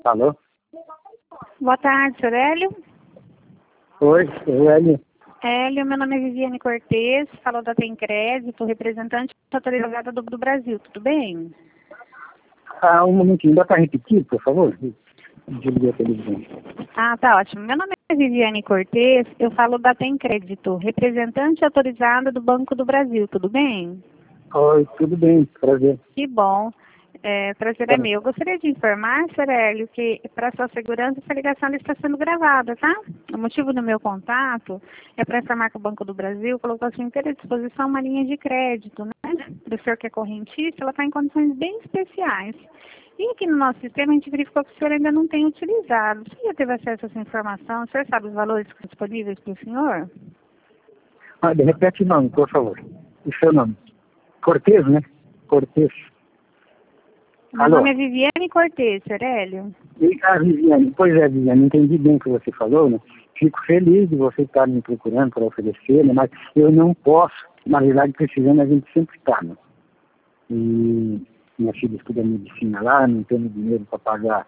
Alô? Boa tarde, senhor Hélio. Oi, Hélio. Hélio, meu nome é Viviane Cortez, falo da Tem Crédito, representante autorizada do Brasil, tudo bem? Um momentinho, dá para repetir, por favor? Desliguei a televisão. Ah, tá ótimo. Meu nome é Viviane Cortez, eu falo da Tem Crédito, representante autorizada do Banco do Brasil, tudo bem? Oi, tudo bem, prazer. Que bom. Prazer é meu. Eu gostaria de informar, senhor Hélio, que para sua segurança essa ligação está sendo gravada, tá? O motivo do meu contato é para informar que o Banco do Brasil colocou à sua inteira disposição uma linha de crédito, né? Para o senhor que é correntista, ela está em condições bem especiais. E aqui no nosso sistema a gente verificou que o senhor ainda não tem utilizado. Você já teve acesso a essa informação? O senhor sabe os valores que estão disponíveis para o senhor? Repete o nome, por favor. O seu nome. Cortez, né? Cortez. Meu nome é Viviane Cortez, senhor Hélio. Viviane. Pois é, Viviane, entendi bem o que você falou, né? Fico feliz de você estar me procurando para oferecer, né? Mas eu não posso, na verdade, precisando, a gente sempre está, né? E minha filha estuda medicina lá, não tenho dinheiro para pagar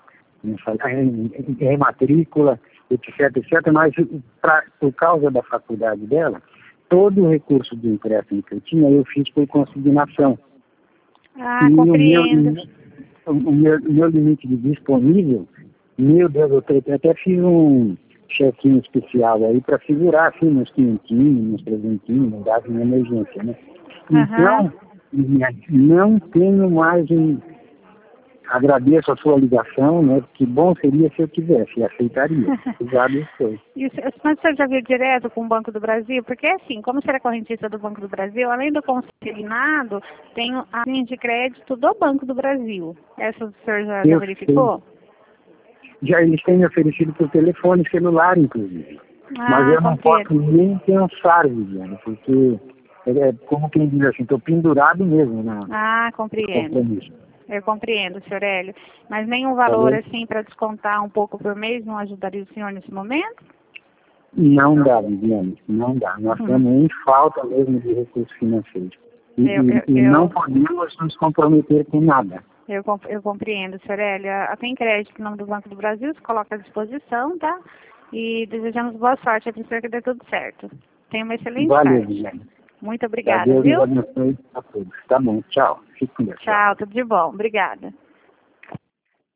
matrícula, etc, etc, mas por causa da faculdade dela, todo o recurso do empréstimo que eu tinha, eu fiz por consignação. Ah, E compreendo. o meu limite de disponível, meu Deus, eu até fiz um chequinho especial aí para segurar, assim, uns 500, uns 300, não dava uma emergência, né? Então, não tenho mais agradeço a sua ligação, né? Que bom seria se eu tivesse, aceitaria. Obrigado, eu sei. Mas você já viu direto com o Banco do Brasil? Porque assim, como você é correntista do Banco do Brasil, além do consignado, tem a linha de crédito do Banco do Brasil. Essa o senhor já verificou? Já eles têm me oferecido por telefone celular, inclusive. Mas eu não posso nem pensar, Viviane, porque como quem diz assim, estou pendurado mesmo na compreendo. Eu compreendo, senhor Hélio. Mas nenhum valor assim para descontar um pouco por mês não ajudaria o senhor nesse momento? Não dá, Viviane, não dá. Nós estamos em falta mesmo de recursos financeiros. E não podemos nos comprometer com nada. Eu compreendo, senhor Hélio. A Tem Crédito, em nome do Banco do Brasil, se coloca à disposição, tá? E desejamos boa sorte para o senhor que dê tudo certo. Tenha uma excelente tarde. Viviane. Muito obrigada, Deus viu? abençoe a todos. Tá bom, tchau. Fique com Deus. Tchau, tudo de bom. Obrigada.